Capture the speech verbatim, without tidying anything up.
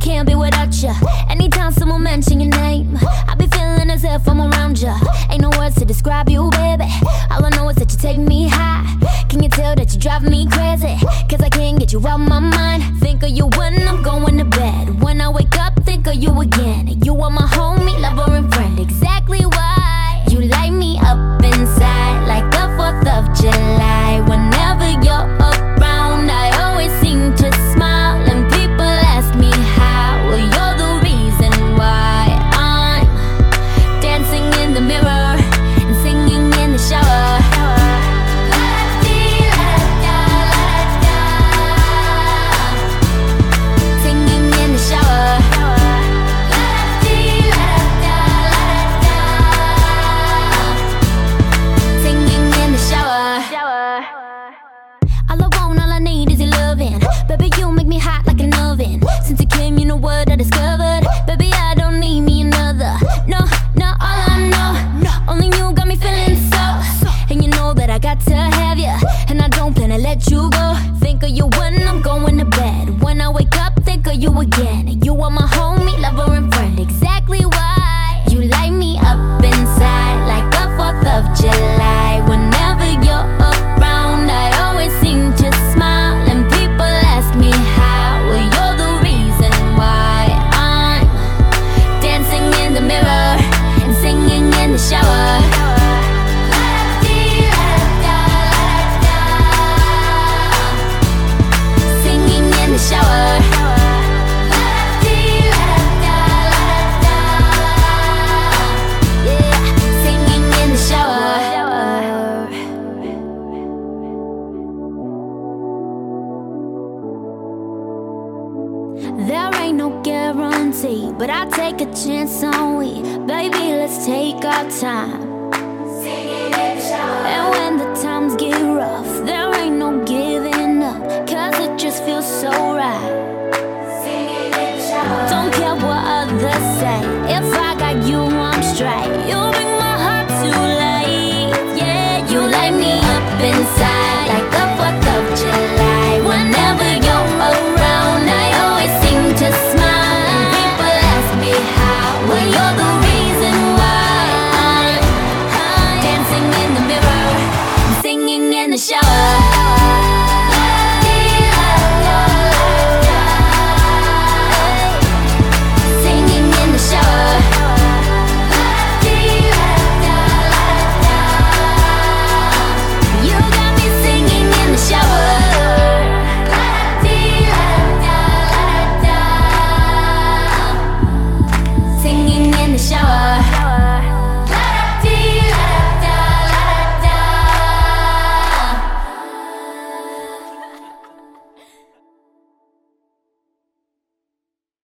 can't be without you. Anytime someone mention your name, I be feeling as if I'm around you. Ain't no words to describe you, baby. All I know is that you take me high. Can you tell that you drive me crazy? Cause I can't get you out my mind. Think of you when I'm going to bed. When I wake up, think of you again. You are my homie, lover, and friend. Exactly why you light me up inside like the fourth of July. Whenever you're around, I always seem to smile. And people ask me how. Well, you're the reason why I'm dancing in the mirror and singing in the shower. Baby, you make me hot like an oven. Since you came, you know what I discovered. Baby, I don't need me another. No, no, all I know, only you got me feeling so. And you know that I got to have you, and I don't plan to let you go. Think of you when I'm going to bed. When I wake up, think of you again. You are my homie, lover, and friend. Exactly why you light me up inside like the fourth of July. Whenever you're around, I always seem to smile. And people ask me how. Well, you're the reason why I'm dancing in the mirror and singing in the shower. Singing in the shower. Yeah, singing in the shower. There ain't no guarantee, but I take a chance on we. Baby, let's take our time. And when the times get rough, there ain't no giving up, cause it just feels so right. Don't care what others say,